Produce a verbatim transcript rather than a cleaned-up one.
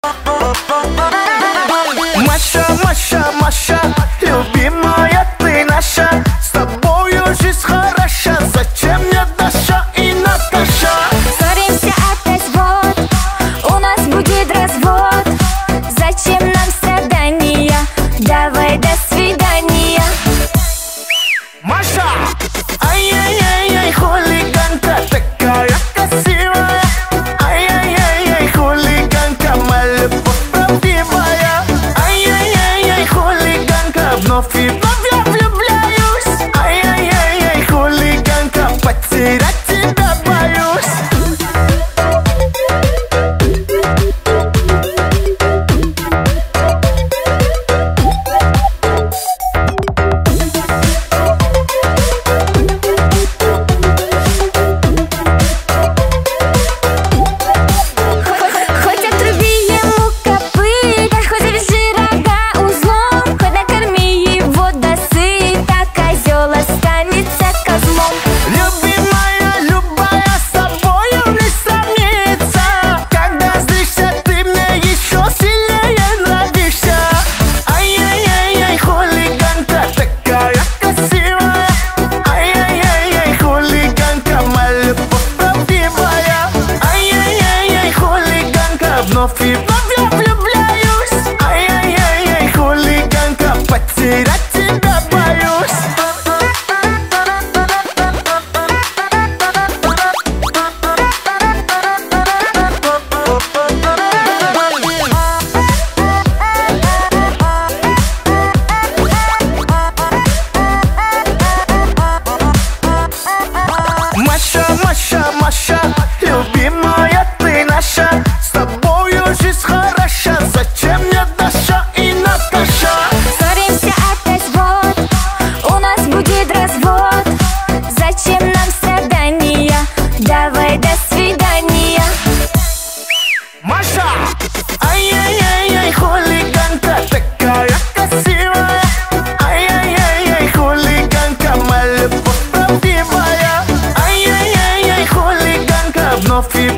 Маша, Маша, Маша, любимая ты наша, с тобою жизнь хороша, зачем мне Даша и Наташа? Ссоримся опять, вот, у нас будет развод. Зачем нам страдания? Давай до свидания. Маша! Ай-яй-яй-яй, хулиганка такая красивая. Ай-яй-яй-яй, хулиганка, моя любовь правдивая. Ай-яй-яй-яй, хулиганка, вновь и вновь я влюбляюсь. Ай-яй-яй-яй, хулиганка, потерять тебя боюсь. Вновь и вновь я влюбляюсь. Ай-яй-яй-яй, хулиганка, потерять тебя боюсь. Маша, Маша, Маша, любимая ты наша, с тобою жизнь хороша, зачем мне Даша и Наташа? Ссоримся опять, вот, у нас будет развод. Зачем нам страдания? Давай до свидания. Маша! Ай-яй-яй-яй, хулиганка такая красивая. Ай-яй-яй-яй, хулиганка, моя любовь правдивая. Ай-яй-яй-яй, хулиганка, вновь и